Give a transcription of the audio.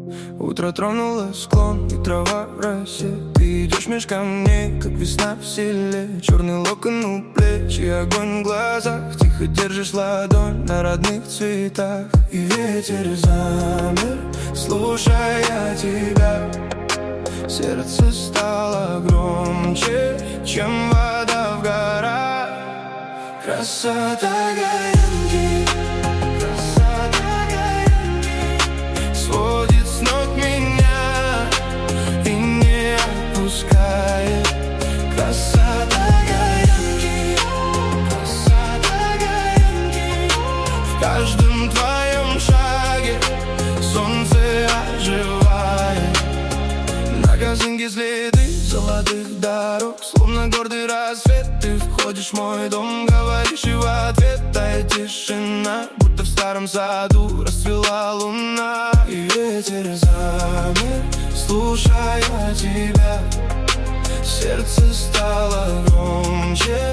Утро тронуло склон, и трава в росе. Ты идешь меж камней, как весна в селе. Черный локон у плеч и огонь в глазах. Тихо держишь ладонь на родных цветах. И ветер замер, слушая тебя. Сердце стало громче, чем вода в горах. Красота Гаянки, красота Гаянки сводит с ног меня и не отпускает. Красота Гаянки, красота Гаянки. В каждом твоем шаге солнце оживает. На косынке следы золотых дорог, словно гордый рассвет. Ты входишь в мой дом, говоришь, и в ответ тает тишина, будто в старом саду расцвела луна. И ветер замер, слушая тебя. Сердце стало громче,